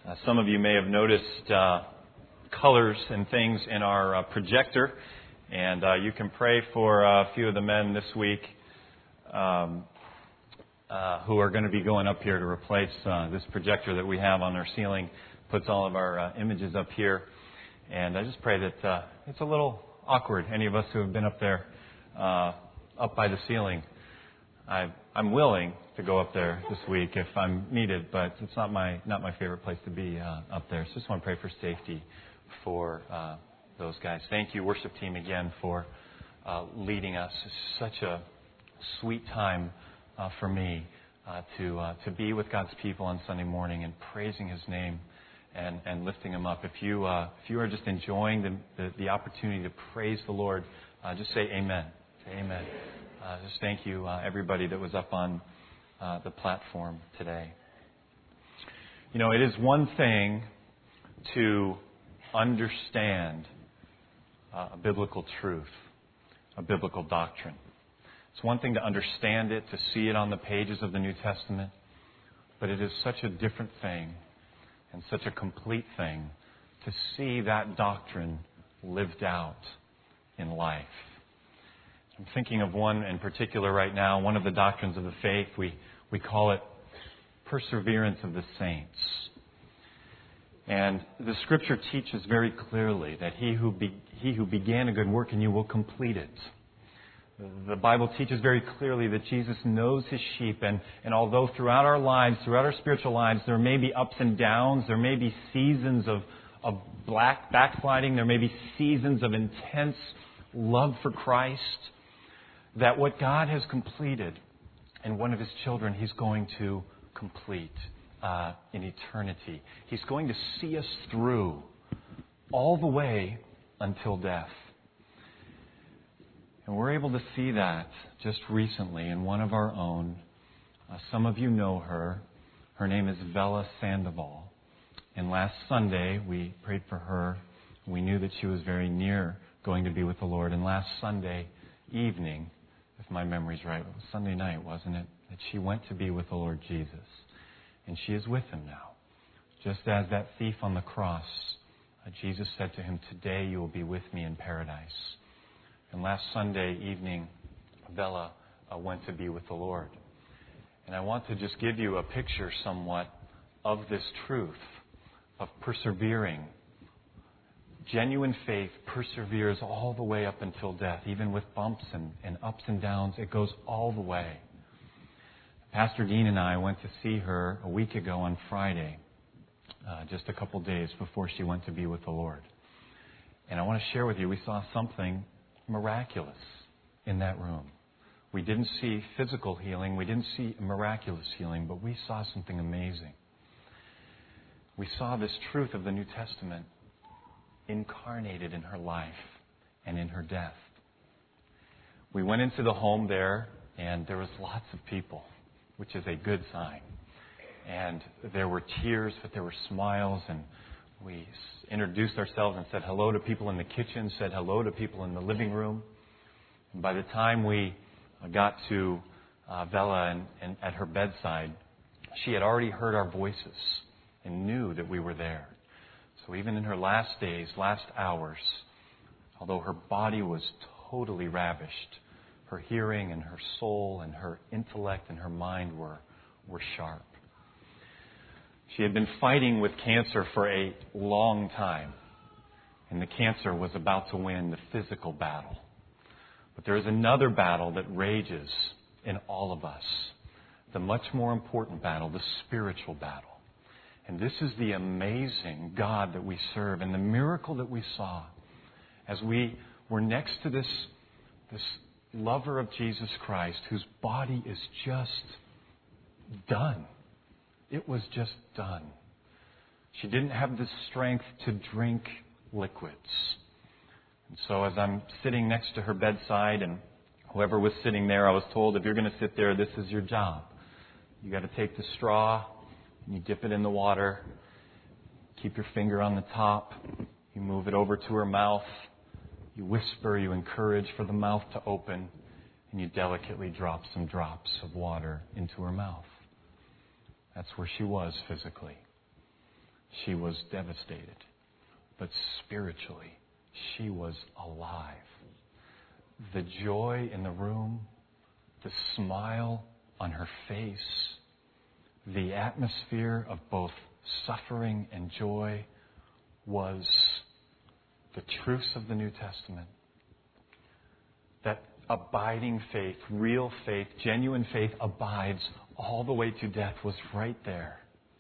Some of you may have noticed colors and things in our projector, and you can pray for a few of the men this week who are going to be going up here to replace this projector that we have on our ceiling. Puts all of our images up here, and I just pray that it's a little awkward. Any of us who have been up there, up by the ceiling, I'm willing to go up there this week if I'm needed, but it's not my favorite place to be up there. So just want to pray for safety for those guys. Thank you, worship team, again for leading us. It's such a sweet time for me to be with God's people on Sunday morning and praising His name and lifting Him up. If you are just enjoying the opportunity to praise the Lord, just say Amen. Say Amen. Just thank you, everybody that was up on the platform today. You know, it is one thing to understand a biblical truth, a biblical doctrine. It's one thing to understand it, to see it on the pages of the New Testament, but it is such a different thing and such a complete thing to see that doctrine lived out in life. I'm thinking of one in particular right now, one of the doctrines of the faith. We call it perseverance of the saints. And the Scripture teaches very clearly that he who began a good work in you will complete it. The Bible teaches very clearly that Jesus knows His sheep, and although throughout our lives, throughout our spiritual lives, there may be ups and downs, there may be seasons of backsliding, there may be seasons of intense love for Christ, that what God has completed in one of His children, He's going to complete in eternity. He's going to see us through all the way until death. And we're able to see that just recently in one of our own. Some of you know her. Her name is Vela Sandoval. And last Sunday, we prayed for her. We knew that she was very near going to be with the Lord. And last Sunday evening, if my memory's right, it was Sunday night, wasn't it? That she went to be with the Lord Jesus. And she is with Him now. Just as that thief on the cross, Jesus said to him, "Today you will be with me in paradise." And last Sunday evening, Vela went to be with the Lord. And I want to just give you a picture somewhat of this truth of persevering. Genuine faith perseveres all the way up until death, even with bumps and ups and downs. It goes all the way. Pastor Dean and I went to see her a week ago on Friday, just a couple days before she went to be with the Lord. And I want to share with you, we saw something miraculous in that room. We didn't see physical healing. We didn't see miraculous healing, but we saw something amazing. We saw this truth of the New Testament incarnated in her life and in her death. We went into the home there, and there was lots of people, which is a good sign. And there were tears, but there were smiles, and we introduced ourselves and said hello to people in the kitchen, said hello to people in the living room. And by the time we got to Vela and at her bedside, she had already heard our voices and knew that we were there. So even in her last days, last hours, although her body was totally ravished, her hearing and her soul and her intellect and her mind were sharp. She had been fighting with cancer for a long time, and the cancer was about to win the physical battle. But there is another battle that rages in all of us, the much more important battle, the spiritual battle. And this is the amazing God that we serve, and the miracle that we saw as we were next to this lover of Jesus Christ, whose body is just done. It was just done. She didn't have the strength to drink liquids. And so as I'm sitting next to her bedside, and whoever was sitting there, I was told, if you're going to sit there, this is your job. You got to take the straw, and you dip it in the water, keep your finger on the top, you move it over to her mouth, you whisper, you encourage for the mouth to open, and you delicately drop some drops of water into her mouth. That's where she was physically. she was devastated. But spiritually, she was alive. The joy in the room, the smile on her face, the atmosphere of both suffering and joy was the truths of the New Testament. That abiding faith, real faith, genuine faith abides all the way to death was right there.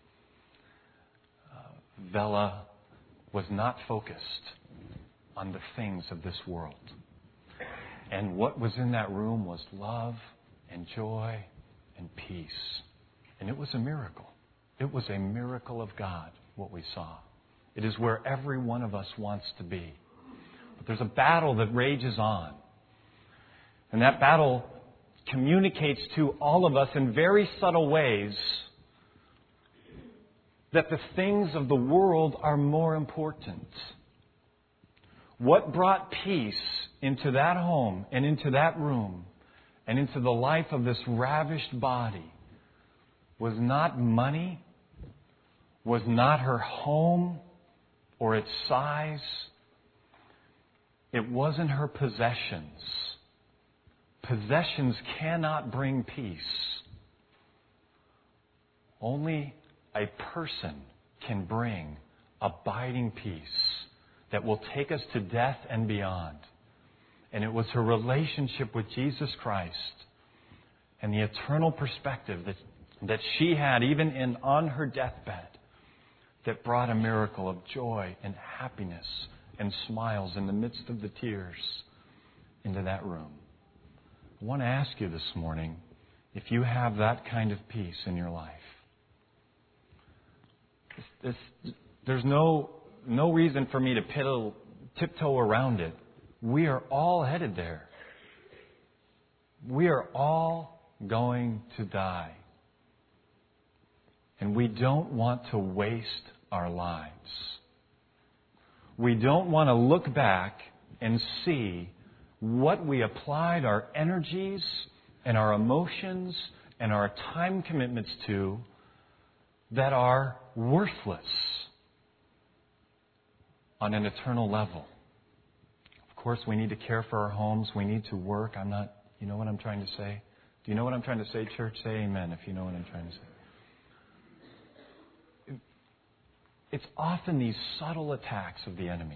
Vela was not focused on the things of this world. And what was in that room was love and joy and peace. And it was a miracle. It was a miracle of God, what we saw. It is where every one of us wants to be. But there's a battle that rages on. And that battle communicates to all of us in very subtle ways that the things of the world are more important. What brought peace into that home and into that room and into the life of this ravished body was not money, was not her home or its size. It wasn't her possessions. Possessions cannot bring peace. Only a person can bring abiding peace that will take us to death and beyond. And it was her relationship with Jesus Christ and the eternal perspective that she had even on her deathbed that brought a miracle of joy and happiness and smiles in the midst of the tears into that room. I want to ask you this morning if you have that kind of peace in your life. There's no reason for me to tiptoe around it. We are all headed there. We are all going to die. And we don't want to waste our lives. We don't want to look back and see what we applied our energies and our emotions and our time commitments to that are worthless on an eternal level. Of course, we need to care for our homes. We need to work. You know what I'm trying to say? Do you know what I'm trying to say, church? Say amen if you know what I'm trying to say. It's often these subtle attacks of the enemy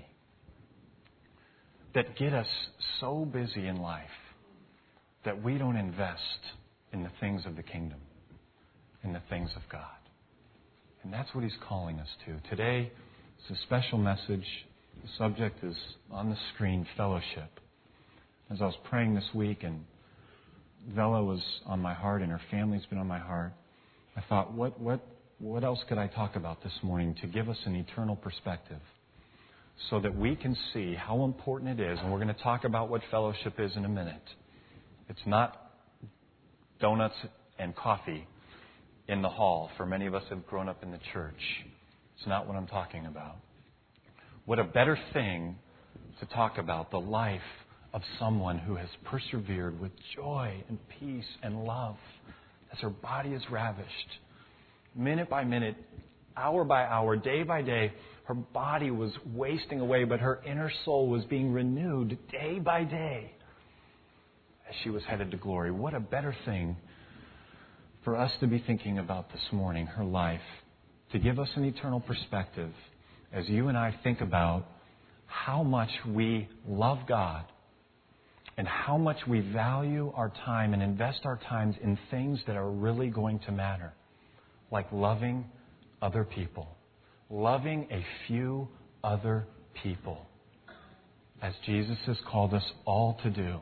that get us so busy in life that we don't invest in the things of the kingdom, in the things of God. And that's what He's calling us to. Today, it's a special message. The subject is on the screen, fellowship. As I was praying this week and Vela was on my heart and her family's been on my heart, I thought, what else could I talk about this morning to give us an eternal perspective so that we can see how important it is? And we're going to talk about what fellowship is in a minute. It's not donuts and coffee in the hall. For many of us who have grown up in the church, it's not what I'm talking about. What a better thing to talk about, the life of someone who has persevered with joy and peace and love as her body is ravished. Minute by minute, hour by hour, day by day, her body was wasting away, but her inner soul was being renewed day by day as she was headed to glory. What a better thing for us to be thinking about this morning, her life, to give us an eternal perspective as you and I think about how much we love God and how much we value our time and invest our times in things that are really going to matter, like loving other people, loving a few other people, as Jesus has called us all to do.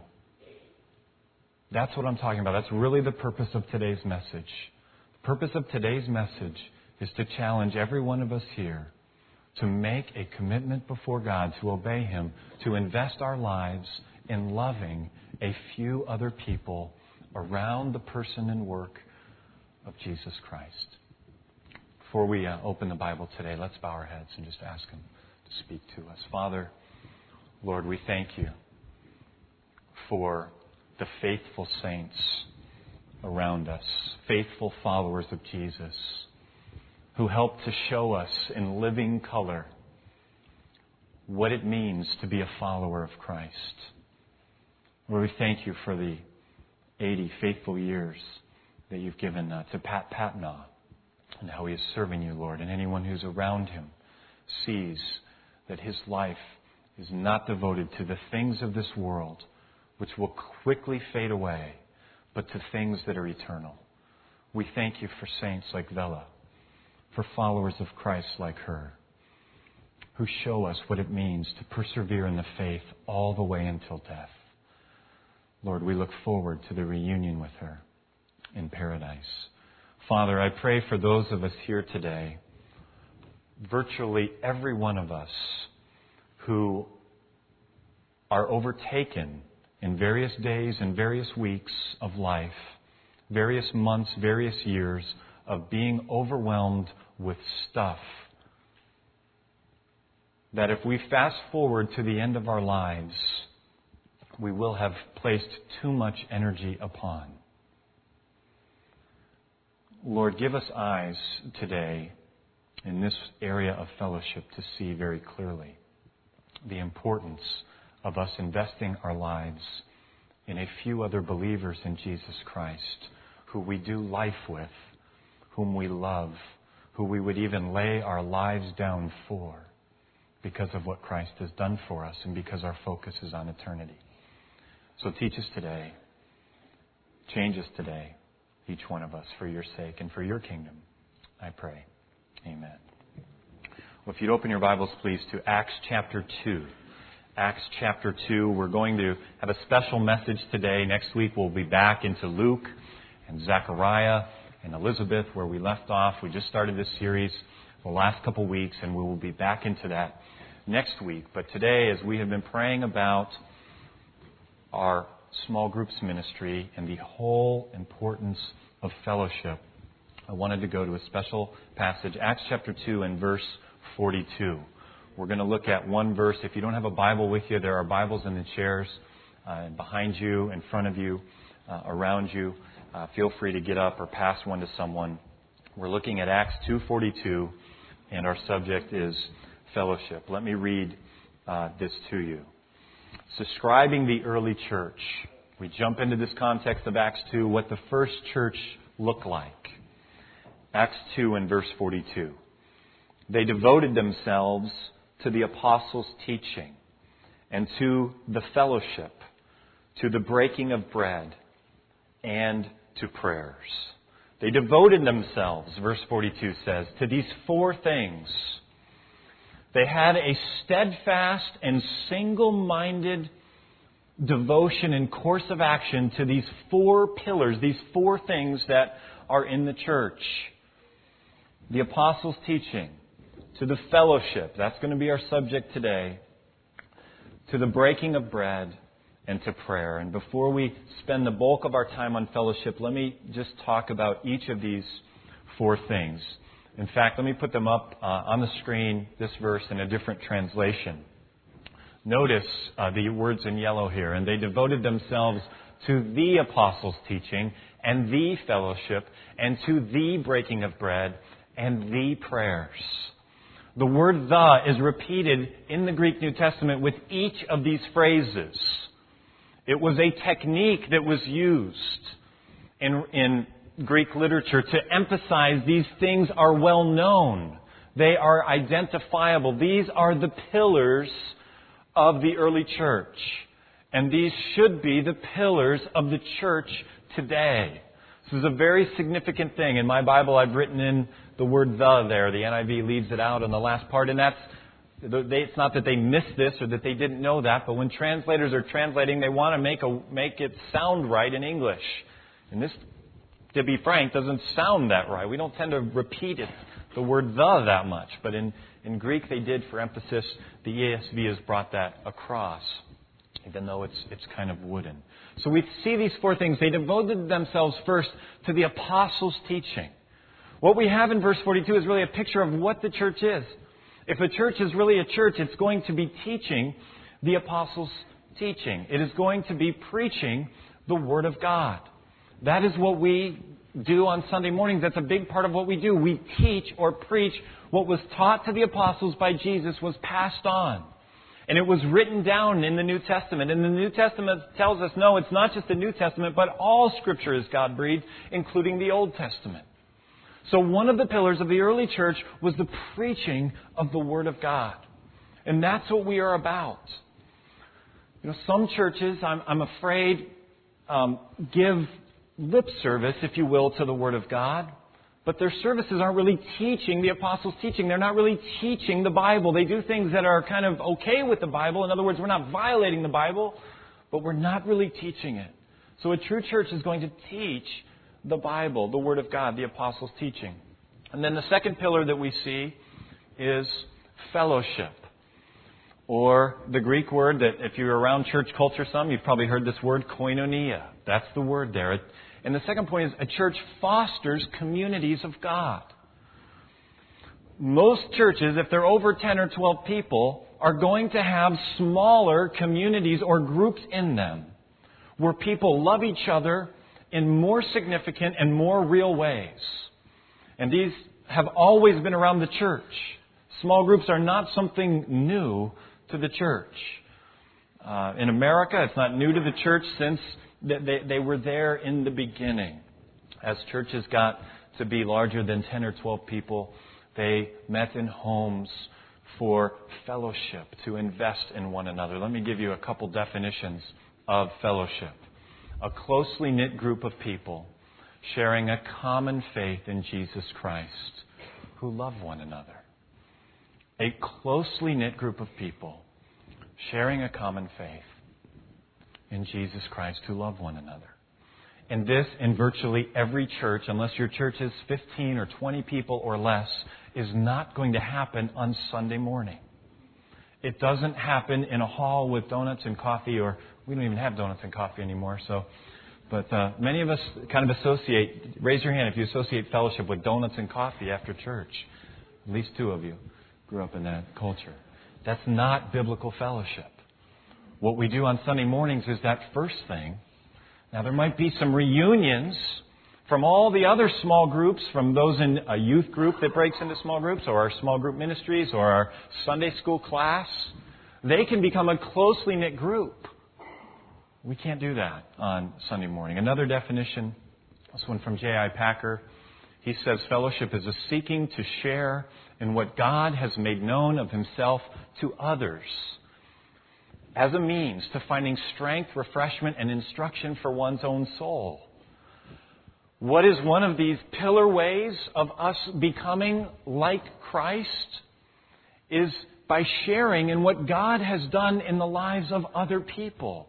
That's what I'm talking about. That's really the purpose of today's message. The purpose of today's message is to challenge every one of us here to make a commitment before God, to obey Him, to invest our lives in loving a few other people around the person and work of Jesus Christ. Before we open the Bible today, let's bow our heads and just ask Him to speak to us. Father, Lord, we thank You for the faithful saints around us, faithful followers of Jesus, who helped to show us in living color what it means to be a follower of Christ. Lord, we thank you for the 80 faithful years that you've given to Pat Patnaugh and how he is serving you, Lord. And anyone who's around him sees that his life is not devoted to the things of this world, which will quickly fade away, but to things that are eternal. We thank you for saints like Vela, for followers of Christ like her, who show us what it means to persevere in the faith all the way until death. Lord, we look forward to the reunion with her in paradise. Father, I pray for those of us here today, virtually every one of us, who are overtaken in various days and various weeks of life, various months, various years of being overwhelmed with stuff, that if we fast forward to the end of our lives, we will have placed too much energy upon. Lord, give us eyes today in this area of fellowship to see very clearly the importance of us investing our lives in a few other believers in Jesus Christ, who we do life with, whom we love, who we would even lay our lives down for because of what Christ has done for us and because our focus is on eternity. So teach us today. Change us today, each one of us, for your sake and for your kingdom, I pray. Amen. Well, if you'd open your Bibles, please, to Acts chapter 2. Acts chapter 2. We're going to have a special message today. Next week, we'll be back into Luke and Zechariah and Elizabeth, where we left off. We just started this series the last couple weeks, and we will be back into that next week. But today, as we have been praying about our small groups ministry and the whole importance of fellowship, I wanted to go to a special passage, Acts chapter 2 and verse 42. We're going to look at one verse. If you don't have a Bible with you, there are Bibles in the chairs behind you, in front of you, around you. Feel free to get up or pass one to someone. We're looking at Acts 2:42, and our subject is fellowship. Let me read this to you. Describing the early church. We jump into this context of Acts 2, what the first church looked like. Acts 2 and verse 42. They devoted themselves to the apostles' teaching and to the fellowship, to the breaking of bread, and to prayers. They devoted themselves, verse 42 says, to these four things. They had a steadfast and single-minded devotion and course of action to these four pillars, these four things that are in the church. The apostles' teaching, to the fellowship, that's going to be our subject today, to the breaking of bread, and to prayer. And before we spend the bulk of our time on fellowship, let me just talk about each of these four things. In fact, let me put them up on the screen, this verse in a different translation. Notice the words in yellow here. And they devoted themselves to the apostles' teaching and the fellowship and to the breaking of bread and the prayers. The word "the" is repeated in the Greek New Testament with each of these phrases. It was a technique that was used in Greek literature to emphasize these things are well known. They are identifiable. These are the pillars of the early church. And these should be the pillars of the church today. This is a very significant thing. In my Bible, I've written in the word "the" there. The NIV leaves it out in the last part. And it's not that they missed this or that they didn't know that, but when translators are translating, they want to make it sound right in English. And this, to be frank, doesn't sound that right. We don't tend to repeat the word "the" that much. But in Greek, they did for emphasis. The ESV has brought that across, even though it's kind of wooden. So we see these four things. They devoted themselves first to the apostles' teaching. What we have in verse 42 is really a picture of what the church is. If a church is really a church, it's going to be teaching the apostles' teaching. It is going to be preaching the Word of God. That is what we do on Sunday mornings. That's a big part of what we do. We teach or preach what was taught to the apostles by Jesus was passed on. And it was written down in the New Testament. And the New Testament tells us, no, it's not just the New Testament, but all Scripture is God-breathed, including the Old Testament. So one of the pillars of the early church was the preaching of the Word of God. And that's what we are about. Some churches, I'm afraid, give lip service, if you will, to the Word of God. But their services aren't really teaching the apostles' teaching. They're not really teaching the Bible. They do things that are kind of okay with the Bible. In other words, we're not violating the Bible, but we're not really teaching it. So a true church is going to teach the Bible, the Word of God, the apostles' teaching. And then the second pillar that we see is fellowship. Or the Greek word that if you're around church culture some, you've probably heard this word, koinonia. That's the word there. And the second point is a church fosters communities of God. Most churches, if they're over 10 or 12 people, are going to have smaller communities or groups in them where people love each other in more significant and more real ways. And these have always been around the church. Small groups are not something new to the church. In America, it's not new to the church since they were there in the beginning. As churches got to be larger than 10 or 12 people, they met in homes for fellowship, to invest in one another. Let me give you a couple definitions of fellowship. A closely knit group of people sharing a common faith in Jesus Christ who love one another. A closely knit group of people sharing a common faith in Jesus Christ who love one another. And this, in virtually every church, unless your church is 15 or 20 people or less, is not going to happen on Sunday morning. It doesn't happen in a hall with donuts and coffee, or we don't even have donuts and coffee anymore. But many of us kind of associate, raise your hand if you associate fellowship with donuts and coffee after church. At least 2 of you grew up in that culture. That's not biblical fellowship. What we do on Sunday mornings is that first thing. Now, there might be some reunions from all the other small groups, from those in a youth group that breaks into small groups, or our small group ministries, or our Sunday school class. They can become a closely knit group. We can't do that on Sunday morning. Another definition, this one from J.I. Packer. He says fellowship is a seeking to share in what God has made known of Himself to others as a means to finding strength, refreshment, and instruction for one's own soul. What is one of these pillar ways of us becoming like Christ? Is by sharing in what God has done in the lives of other people.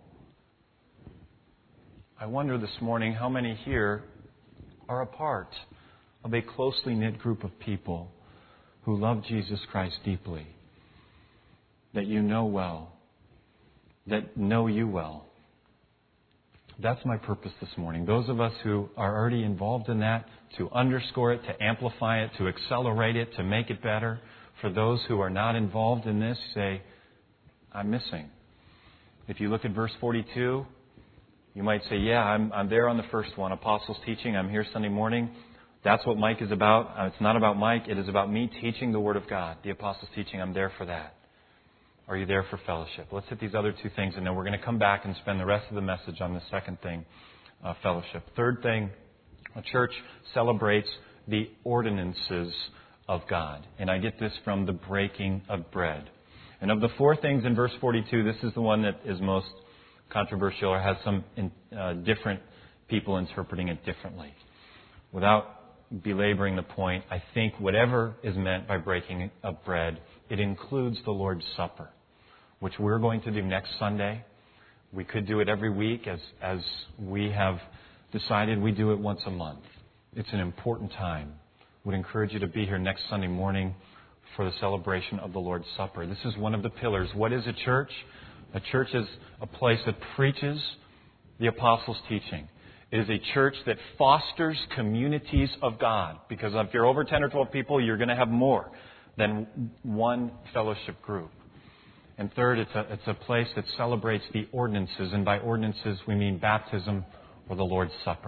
I wonder this morning how many here are a part of a closely knit group of people who love Jesus Christ deeply, that you know well, that know you well. That's my purpose this morning. Those of us who are already involved in that, to underscore it, to amplify it, to accelerate it, to make it better. For those who are not involved in this, say, I'm missing. If you look at verse 42, you might say, yeah, I'm there on the first one, Apostles teaching. I'm here Sunday morning. That's what Mike is about. It's not about Mike. It is about me teaching the Word of God. The Apostles teaching, I'm there for that. Are you there for fellowship? Let's hit these other 2 things, and then we're going to come back and spend the rest of the message on the second thing, fellowship. Third thing, a church celebrates the ordinances of God. And I get this from the breaking of bread. And of the 4 things in verse 42, this is the one that is most controversial or has some different people interpreting it differently. Without belaboring the point, I think whatever is meant by breaking of bread, it includes the Lord's Supper, which we're going to do next Sunday. We could do it every week, as we have decided we do it once a month. It's an important time. Would encourage you to be here next Sunday morning for the celebration of the Lord's Supper. This is one of the pillars. What is a church? A church is a place that preaches the apostles' teaching. It is a church that fosters communities of God. Because if you're over 10 or 12 people, you're going to have more than one fellowship group. And third, it's a place that celebrates the ordinances. And by ordinances, we mean baptism or the Lord's Supper.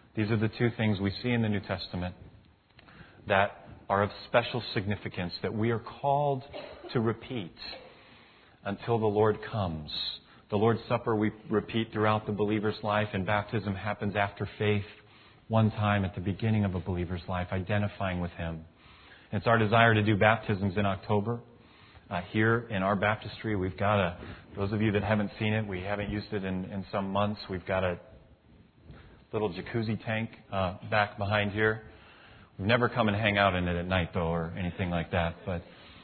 These are the two things we see in the New Testament that are of special significance that we are called to repeat until the Lord comes. The Lord's Supper we repeat throughout the believer's life, and baptism happens after faith one time at the beginning of a believer's life, identifying with Him. It's our desire to do baptisms in October. Here in our baptistry, we've got those of you that haven't seen it, we haven't used it in some months, we've got a little jacuzzi tank back behind here. We've never come and hang out in it at night, though, or anything like that. But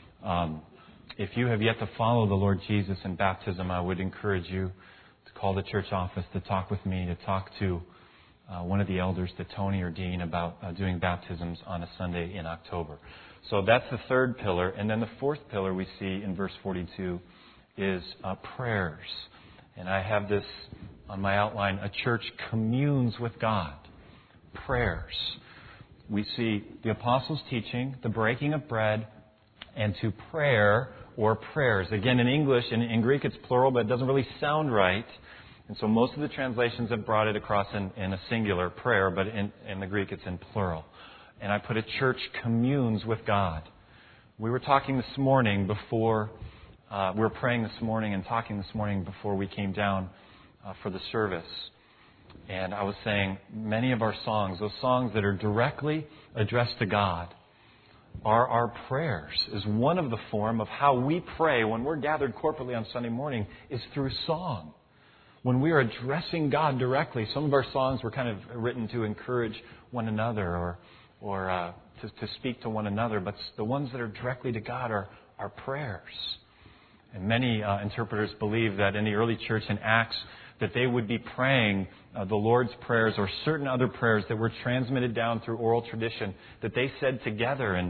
if you have yet to follow the Lord Jesus in baptism, I would encourage you to call the church office, to talk with me, to talk to one of the elders, to Tony or Dean, about doing baptisms on a Sunday in October. So that's the third pillar. And then the fourth pillar we see in verse 42 is prayers. And I have this on my outline: a church communes with God. Prayers. We see the apostles' teaching, the breaking of bread, and to prayer or prayers. Again, in English, in Greek it's plural, but it doesn't really sound right. And so most of the translations have brought it across in a singular, prayer, but in the Greek it's in plural. And I put a church communes with God. We were talking this morning before, we were praying this morning and talking this morning before we came down for the service. And I was saying many of our songs, those songs that are directly addressed to God, are our prayers. Is one of the form of how we pray when we're gathered corporately on Sunday morning is through song. When we are addressing God directly, some of our songs were kind of written to encourage one another or to speak to one another, but the ones that are directly to God are prayers. And many interpreters believe that in the early church in Acts, that they would be praying the Lord's prayers or certain other prayers that were transmitted down through oral tradition that they said together. And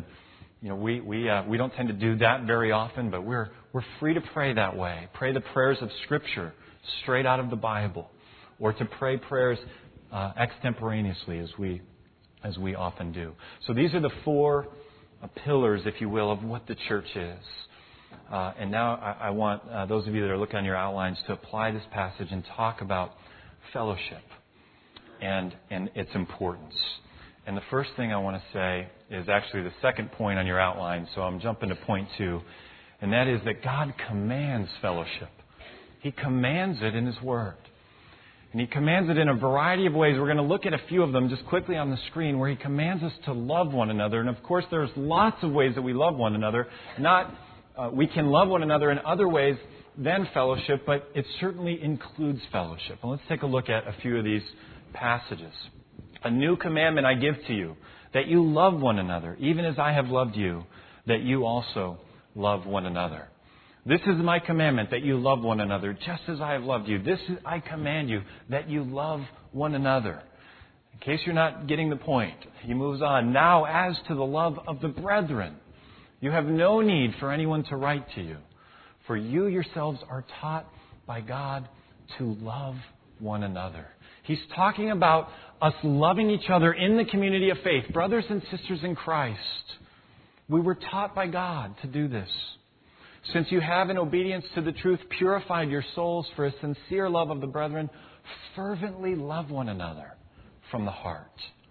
we don't tend to do that very often, but we're free to pray that way. Pray the prayers of Scripture straight out of the Bible, or to pray prayers extemporaneously as we often do. So these are the four pillars, if you will, of what the church is. And now I want those of you that are looking on your outlines to apply this passage and talk about fellowship and its importance. And the first thing I want to say is actually the second point on your outline, so I'm jumping to point 2, and that is that God commands fellowship. He commands it in His Word. And He commands it in a variety of ways. We're going to look at a few of them just quickly on the screen, where He commands us to love one another. And of course, there's lots of ways that we love one another. We can love one another in other ways than fellowship, but it certainly includes fellowship. And let's take a look at a few of these passages. A new commandment I give to you, that you love one another, even as I have loved you, that you also love one another. This is my commandment, that you love one another, just as I have loved you. I command you, that you love one another. In case you're not getting the point, he moves on. Now, as to the love of the brethren, you have no need for anyone to write to you, for you yourselves are taught by God to love one another. He's talking about us loving each other in the community of faith, brothers and sisters in Christ. We were taught by God to do this. Since you have, in obedience to the truth, purified your souls for a sincere love of the brethren, fervently love one another from the heart.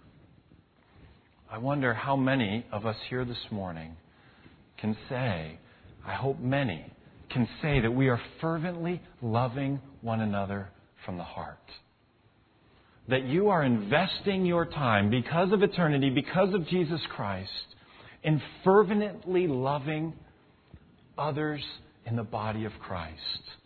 I wonder how many of us here this morning can say, I hope many can say that we are fervently loving one another from the heart. That you are investing your time, because of eternity, because of Jesus Christ, in fervently loving others in the body of Christ.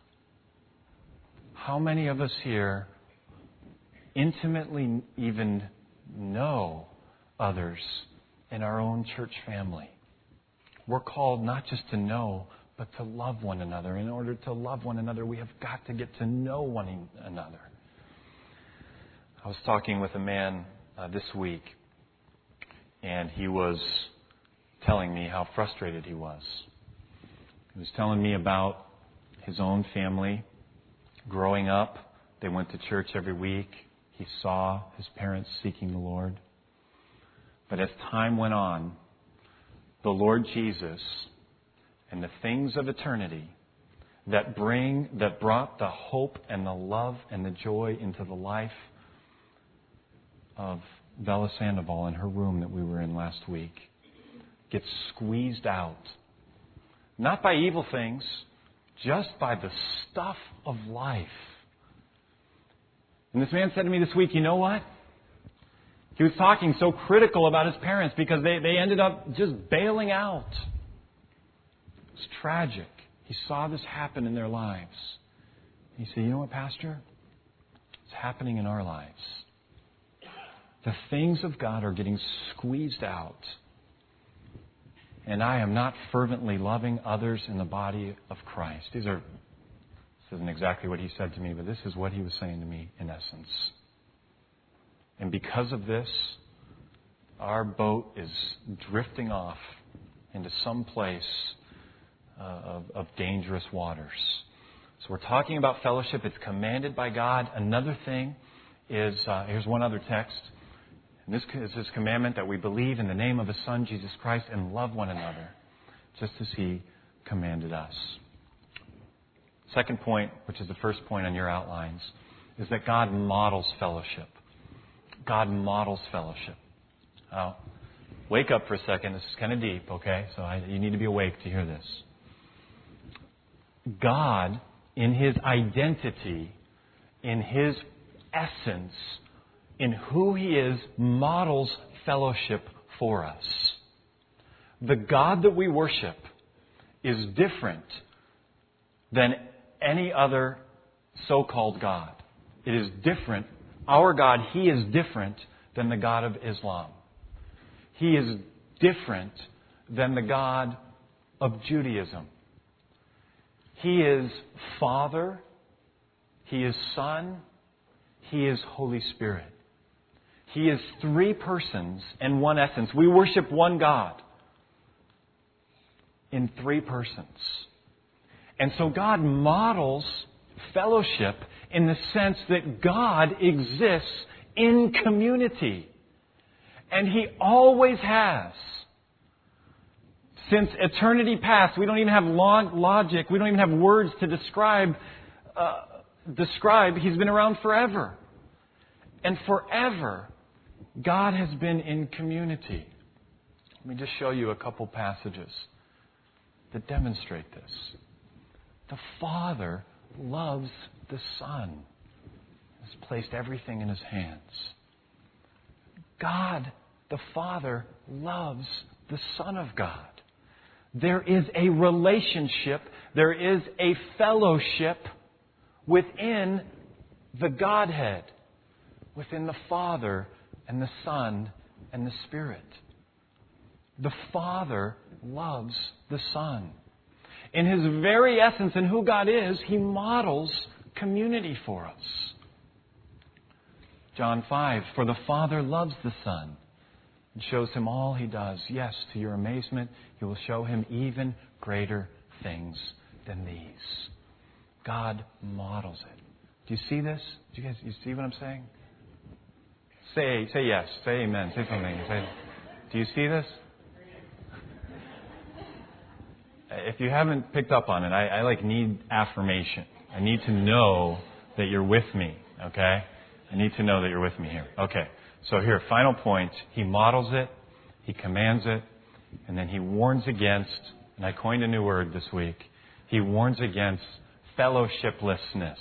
How many of us here intimately even know others in our own church family? We're called not just to know, but to love one another. In order to love one another, we have got to get to know one another. I was talking with a man this week, and he was telling me how frustrated he was. He was telling me about his own family. Growing up, they went to church every week. He saw his parents seeking the Lord. But as time went on, the Lord Jesus and the things of eternity that brought the hope and the love and the joy into the life of Bella Sandoval in her room that we were in last week gets squeezed out. Not by evil things, just by the stuff of life. And this man said to me this week, you know what? He was talking so critical about his parents because they ended up just bailing out. It's tragic. He saw this happen in their lives. He said, you know what, Pastor? It's happening in our lives. The things of God are getting squeezed out. And I am not fervently loving others in the body of Christ. This isn't exactly what he said to me, but this is what he was saying to me in essence. And because of this, our boat is drifting off into some place of dangerous waters. So we're talking about fellowship. It's commanded by God. Another thing is, here's one other text. And this is His commandment that we believe in the name of His Son, Jesus Christ, and love one another, just as He commanded us. Second point, which is the first point on your outlines, is that God models fellowship. God models fellowship. Now, wake up for a second. This is kind of deep, okay? So you need to be awake to hear this. God, in His identity, in His essence, in who He is, models fellowship for us. The God that we worship is different than any other so-called God. It is different. Our God, He is different than the God of Islam. He is different than the God of Judaism. He is Father, He is Son, He is Holy Spirit. He is three persons and one essence. We worship one God in three persons. And so God models fellowship in the sense that God exists in community. And He always has. Since eternity past, we don't even have logic. We don't even have words to describe. He's been around forever. And forever, God has been in community. Let me just show you a couple passages that demonstrate this. The Father loves the Son. He's placed everything in His hands. God, the Father, loves the Son of God. There is a relationship, there is a fellowship within the Godhead, within the Father and the Son and the Spirit. The Father loves the Son. In His very essence and who God is, He models community for us. John 5, for the Father loves the Son and shows Him all He does. Yes, to your amazement, He will show Him even greater things than these. God models it. Do you see this? Do you see what I'm saying? Say yes. Say amen. Say something. Do you see this? If you haven't picked up on it, I need affirmation. I need to know that you're with me, okay? I need to know that you're with me here. Okay, so here, final point. He models it, He commands it, and then He warns against, and I coined a new word this week, He warns against fellowshiplessness.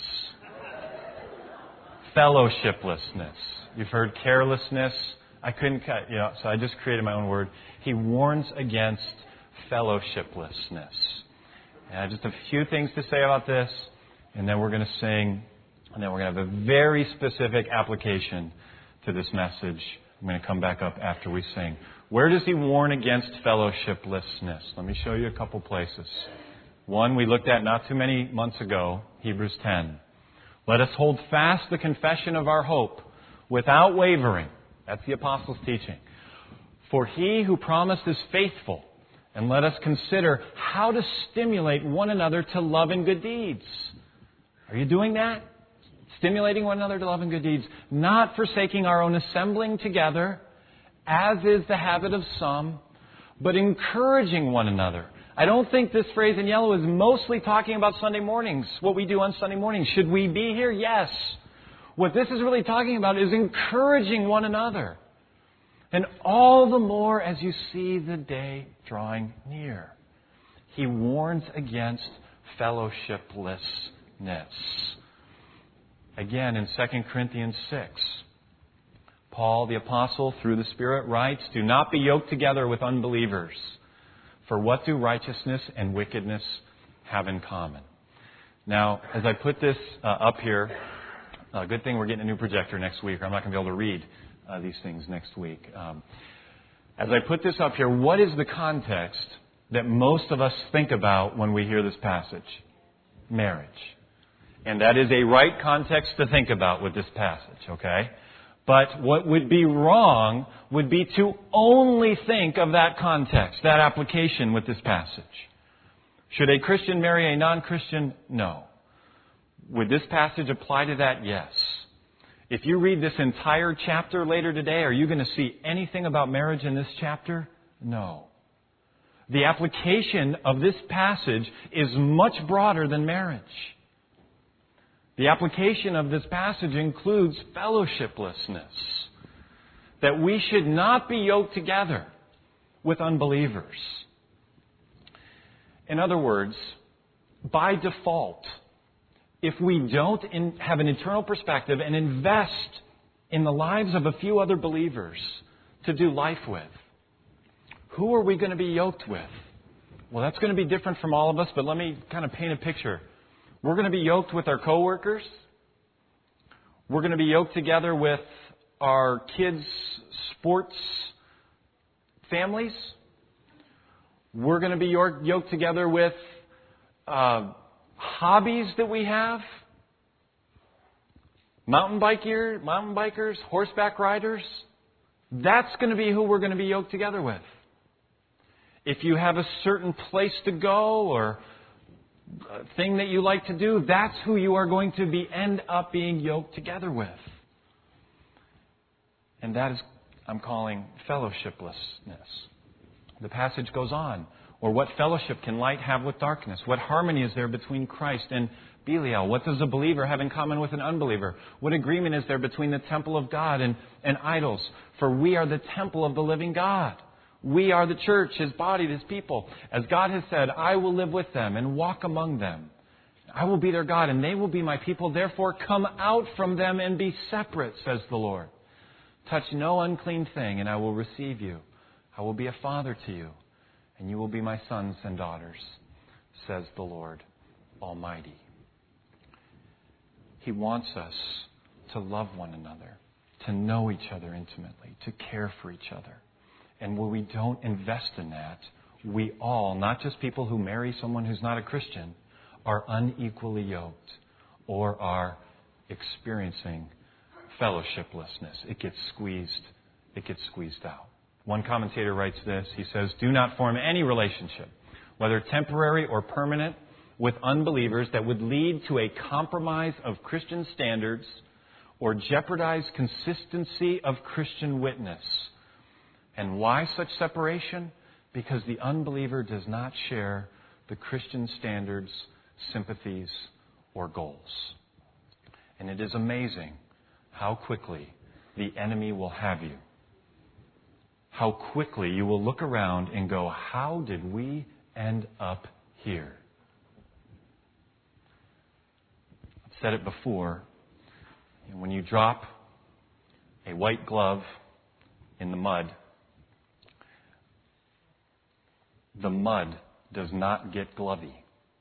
Fellowshiplessness. You've heard carelessness. I couldn't cut, so I just created my own word. He warns against fellowshiplessness. And just a few things to say about this, and then we're going to sing, and then we're going to have a very specific application to this message. I'm going to come back up after we sing. Where does He warn against fellowshiplessness? Let me show you a couple places. One we looked at not too many months ago, Hebrews 10. Let us hold fast the confession of our hope without wavering. That's the Apostles' teaching. For He who promised is faithful. And let us consider how to stimulate one another to love and good deeds. Are you doing that? Stimulating one another to love and good deeds. Not forsaking our own assembling together, as is the habit of some, but encouraging one another. I don't think this phrase in yellow is mostly talking about Sunday mornings, what we do on Sunday mornings. Should we be here? Yes. What this is really talking about is encouraging one another. And all the more as you see the day drawing near. He warns against fellowshiplessness. Again, in 2 Corinthians 6, Paul the Apostle, through the Spirit, writes, "Do not be yoked together with unbelievers. For what do righteousness and wickedness have in common?" Now, as I put this up here, good thing we're getting a new projector next week, or I'm not going to be able to read these things next week. As I put this up here, what is the context that most of us think about when we hear this passage? Marriage. And that is a right context to think about with this passage, okay? But what would be wrong would be to only think of that context, that application with this passage. Should a Christian marry a non-Christian? No. Would this passage apply to that? Yes. If you read this entire chapter later today, are you going to see anything about marriage in this chapter? No. The application of this passage is much broader than marriage. The application of this passage includes fellowshiplessness. That we should not be yoked together with unbelievers. In other words, by default, if we don't have an eternal perspective and invest in the lives of a few other believers to do life with, who are we going to be yoked with? Well, that's going to be different from all of us, but let me kind of paint a picture. We're going to be yoked with our coworkers. We're going to be yoked together with our kids' sports families. We're going to be yoked together with hobbies that we have. Mountain bikers, horseback riders. That's going to be who we're going to be yoked together with. If you have a certain place to go or thing that you like to do, that's who you are going to end up being yoked together with. And that is, I'm calling fellowshiplessness. The passage goes on. Or what fellowship can light have with darkness? What harmony is there between Christ and Belial? What does a believer have in common with an unbeliever? What agreement is there between the temple of God and idols? For we are the temple of the living God. We are the church, His body, His people. As God has said, I will live with them and walk among them. I will be their God and they will be my people. Therefore come out from them and be separate, says the Lord. Touch no unclean thing and I will receive you. I will be a father to you and you will be my sons and daughters, says the Lord Almighty. He wants us to love one another, to know each other intimately, to care for each other. And when we don't invest in that, we all, not just people who marry someone who's not a Christian, are unequally yoked or are experiencing fellowshiplessness. It gets squeezed out. One commentator writes this. He says, "Do not form any relationship, whether temporary or permanent, with unbelievers that would lead to a compromise of Christian standards or jeopardize consistency of Christian witness." And why such separation? Because the unbeliever does not share the Christian standards, sympathies, or goals. And it is amazing how quickly the enemy will have you. How quickly you will look around and go, how did we end up here? I've said it before. When you drop a white glove in the mud does not get glovey.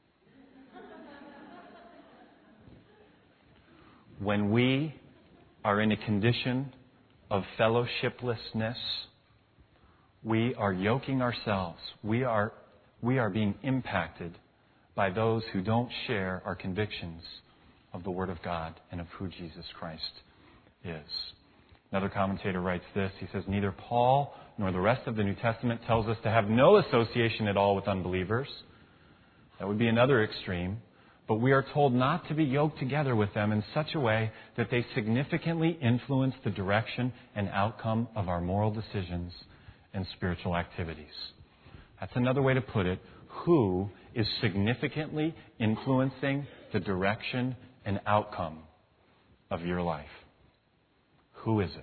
When we are in a condition of fellowshiplessness, we are yoking ourselves. We are being impacted by those who don't share our convictions of the Word of God and of who Jesus Christ is. Another commentator writes this. He says, "Neither Paul nor the rest of the New Testament tells us to have no association at all with unbelievers." That would be another extreme. But we are told not to be yoked together with them in such a way that they significantly influence the direction and outcome of our moral decisions and spiritual activities. That's another way to put it. Who is significantly influencing the direction and outcome of your life? Who is it?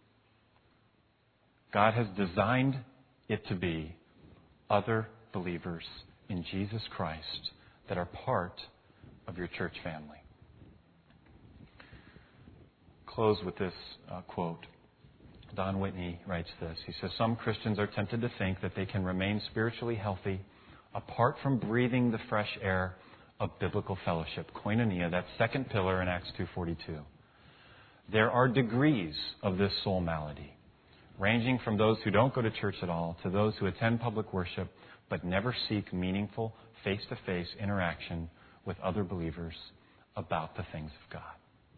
God has designed it to be other believers in Jesus Christ that are part of your church family. Close with this quote. Don Whitney writes this. He says, some Christians are tempted to think that they can remain spiritually healthy apart from breathing the fresh air of biblical fellowship. Koinonia, that second pillar in Acts 2:42. There are degrees of this soul malady, ranging from those who don't go to church at all to those who attend public worship but never seek meaningful face-to-face interaction with other believers about the things of God.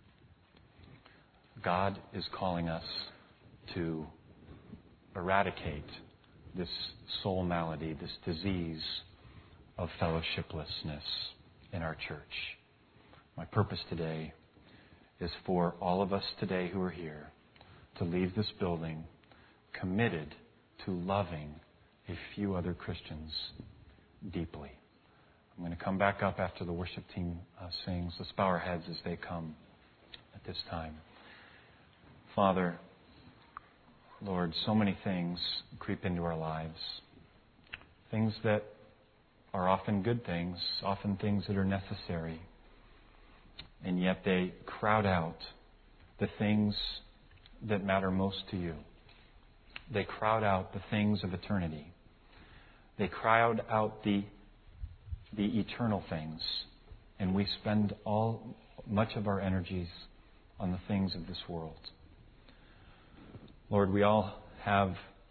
God is calling us to eradicate this soul malady, this disease of fellowshiplessness in our church. My purpose today is for all of us today who are here to leave this building committed to loving a few other Christians deeply. I'm going to come back up after the worship team sings. Let's bow our heads as they come at this time. Father, Lord, so many things creep into our lives. Things that are often good things, often things that are necessary. And yet they crowd out the things that matter most to you. They crowd out the things of eternity. They crowd out the eternal things. And we spend much of our energies on the things of this world. Lord, we all have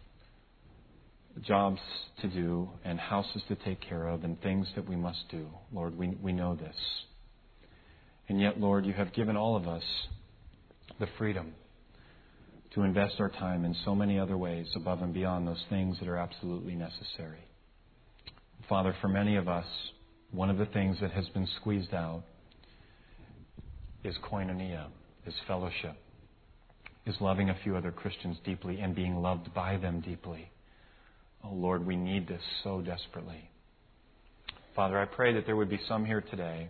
jobs to do and houses to take care of and things that we must do. Lord, we know this. And yet, Lord, you have given all of us the freedom to invest our time in so many other ways above and beyond those things that are absolutely necessary. Father, for many of us, one of the things that has been squeezed out is koinonia, is fellowship, is loving a few other Christians deeply and being loved by them deeply. Oh, Lord, we need this so desperately. Father, I pray that there would be some here today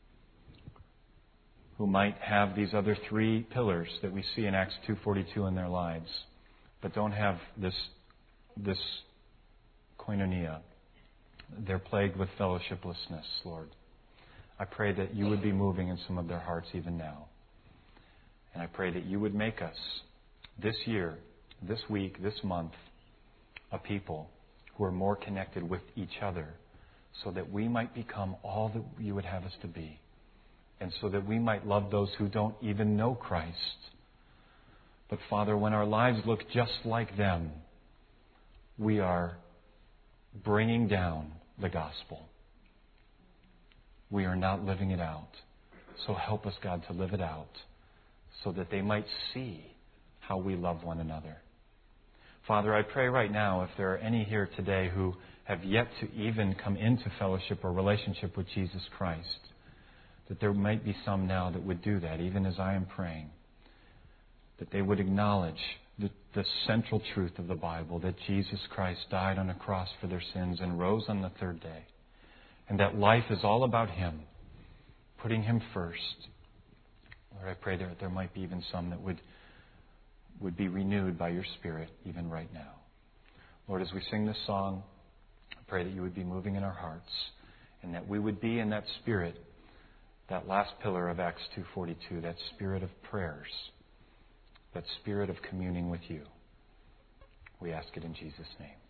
who might have these other three pillars that we see in Acts 2:42 in their lives, but don't have this koinonia. They're plagued with fellowshiplessness, Lord. I pray that you would be moving in some of their hearts even now. And I pray that you would make us this year, this week, this month, a people who are more connected with each other so that we might become all that you would have us to be. And so that we might love those who don't even know Christ. But Father, when our lives look just like them, we are bringing down the gospel. We are not living it out. So help us, God, to live it out so that they might see how we love one another. Father, I pray right now, if there are any here today who have yet to even come into fellowship or relationship with Jesus Christ, that there might be some now that would do that, even as I am praying, that they would acknowledge the central truth of the Bible, that Jesus Christ died on a cross for their sins and rose on the third day, and that life is all about Him, putting Him first. Lord, I pray that there might be even some that would be renewed by your Spirit even right now. Lord, as we sing this song, I pray that you would be moving in our hearts and that we would be in that Spirit, that last pillar of Acts 2:42, that spirit of prayers, that spirit of communing with you. We ask it in Jesus' name.